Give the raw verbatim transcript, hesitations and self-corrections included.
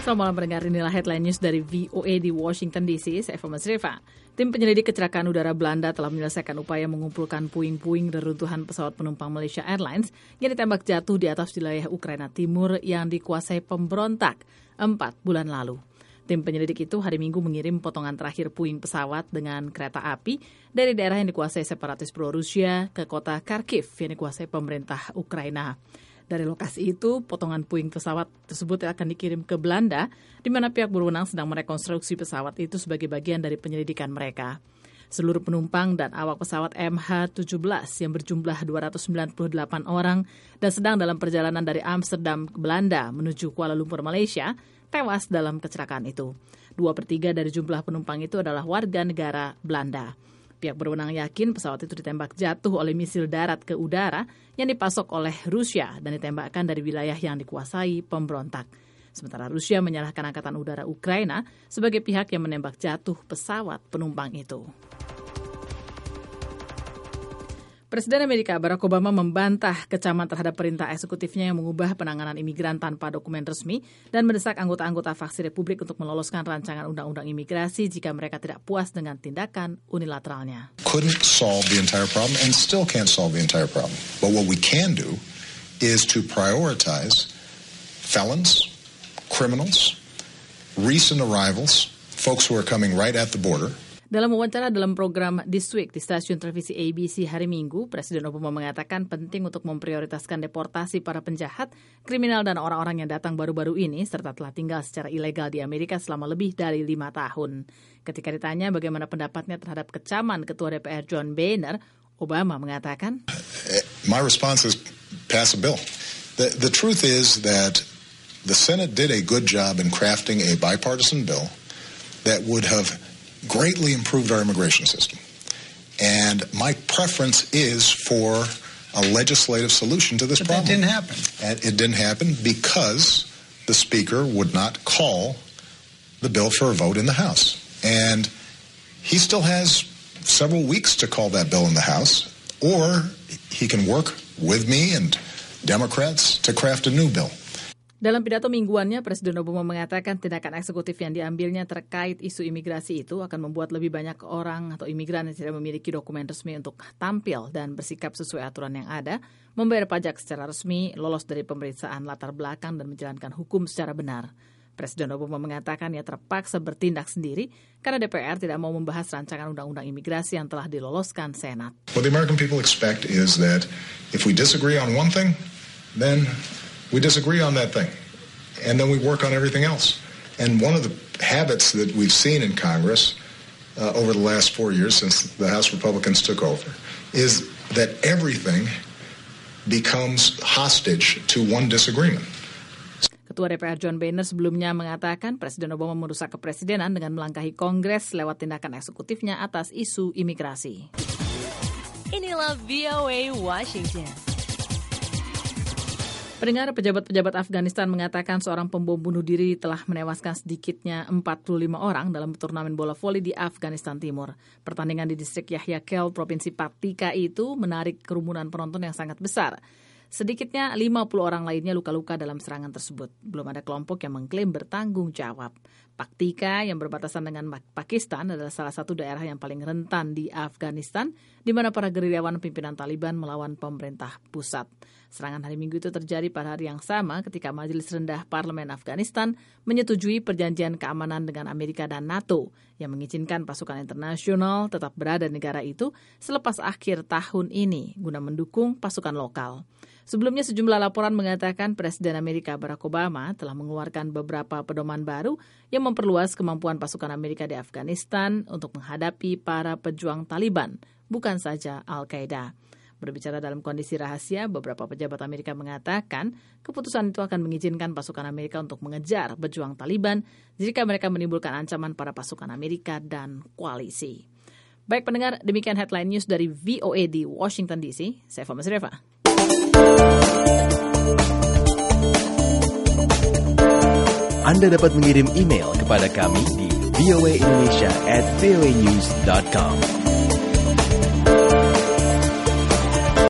Selamat malam pendengar, inilah headline news dari V O A di Washington D C. Saya Fama Sreva. Tim penyelidik kecelakaan udara Belanda telah menyelesaikan upaya mengumpulkan puing-puing reruntuhan pesawat penumpang Malaysia Airlines yang ditembak jatuh di atas wilayah Ukraina Timur yang dikuasai pemberontak empat bulan lalu. Tim penyelidik itu hari Minggu mengirim potongan terakhir puing pesawat dengan kereta api dari daerah yang dikuasai separatis pro-Rusia ke kota Kharkiv yang dikuasai pemerintah Ukraina. Dari lokasi itu, potongan puing pesawat tersebut akan dikirim ke Belanda, di mana pihak berwenang sedang merekonstruksi pesawat itu sebagai bagian dari penyelidikan mereka. Seluruh penumpang dan awak pesawat M H tujuh belas yang berjumlah dua ratus sembilan puluh delapan orang dan sedang dalam perjalanan dari Amsterdam ke Belanda menuju Kuala Lumpur, Malaysia, tewas dalam kecelakaan itu. Dua per tiga dari jumlah penumpang itu adalah warga negara Belanda. Pihak berwenang yakin pesawat itu ditembak jatuh oleh misil darat ke udara yang dipasok oleh Rusia dan ditembakkan dari wilayah yang dikuasai pemberontak. Sementara Rusia menyalahkan Angkatan Udara Ukraina sebagai pihak yang menembak jatuh pesawat penumpang itu. Presiden Amerika Barack Obama membantah kecaman terhadap perintah eksekutifnya yang mengubah penanganan imigran tanpa dokumen resmi dan mendesak anggota-anggota faksi Republik untuk meloloskan rancangan undang-undang imigrasi jika mereka tidak puas dengan tindakan unilateralnya. Couldn't solve the entire problem and still can't solve the entire problem. But what we can do is to prioritize felons, criminals, recent arrivals, folks who are coming right at the border. Dalam wawancara dalam program This Week di stasiun televisi A B C hari Minggu, Presiden Obama mengatakan penting untuk memprioritaskan deportasi para penjahat, kriminal dan orang-orang yang datang baru-baru ini serta telah tinggal secara ilegal di Amerika selama lebih dari lima tahun. Ketika ditanya bagaimana pendapatnya terhadap kecaman Ketua D P R John Boehner, Obama mengatakan, My response is pass a bill. The, the truth is that the Senate did a good job in crafting a bipartisan bill that would have greatly improved our immigration system. And my preference is for a legislative solution to this but problem. That didn't happen. And it didn't happen because the Speaker would not call the bill for a vote in the House. And he still has several weeks to call that bill in the House, or he can work with me and Democrats to craft a new bill. Dalam pidato mingguannya, Presiden Obama mengatakan tindakan eksekutif yang diambilnya terkait isu imigrasi itu akan membuat lebih banyak orang atau imigran yang tidak memiliki dokumen resmi untuk tampil dan bersikap sesuai aturan yang ada, membayar pajak secara resmi, lolos dari pemeriksaan latar belakang dan menjalankan hukum secara benar. Presiden Obama mengatakan ia terpaksa bertindak sendiri karena D P R tidak mau membahas rancangan undang-undang imigrasi yang telah diloloskan Senat. What the American people expect is that if we disagree on one thing, then we disagree on that thing, and then we work on everything else. And one of the habits that we've seen in Congress uh, over the last four years since the House Republicans took over is that everything becomes hostage to one disagreement. Ketua D P R John Boehner sebelumnya mengatakan Presiden Obama merusak kepresidenan dengan melangkahi Kongres lewat tindakan eksekutifnya atas isu imigrasi. Inilah V O A Washington. Pendengar, pejabat-pejabat Afghanistan mengatakan seorang pembom bunuh diri telah menewaskan sedikitnya empat puluh lima orang dalam turnamen bola voli di Afghanistan Timur. Pertandingan di distrik Yahya Khel, Provinsi Paktika itu menarik kerumunan penonton yang sangat besar. Sedikitnya lima puluh orang lainnya luka-luka dalam serangan tersebut. Belum ada kelompok yang mengklaim bertanggung jawab. Paktika yang berbatasan dengan Pakistan adalah salah satu daerah yang paling rentan di Afghanistan, di mana para gerilyawan pimpinan Taliban melawan pemerintah pusat. Serangan hari Minggu itu terjadi pada hari yang sama ketika Majelis Rendah Parlemen Afghanistan menyetujui perjanjian keamanan dengan Amerika dan NATO yang mengizinkan pasukan internasional tetap berada di negara itu selepas akhir tahun ini guna mendukung pasukan lokal. Sebelumnya sejumlah laporan mengatakan Presiden Amerika Barack Obama telah mengeluarkan beberapa pedoman baru yang memperluas kemampuan pasukan Amerika di Afghanistan untuk menghadapi para pejuang Taliban, bukan saja Al-Qaeda. Berbicara dalam kondisi rahasia, beberapa pejabat Amerika mengatakan keputusan itu akan mengizinkan pasukan Amerika untuk mengejar pejuang Taliban jika mereka menimbulkan ancaman pada pasukan Amerika dan koalisi. Baik pendengar, demikian headline news dari V O A di Washington D C. Saya Fama Sreva. Anda dapat mengirim email kepada kami di voaindonesia at voanews dot com.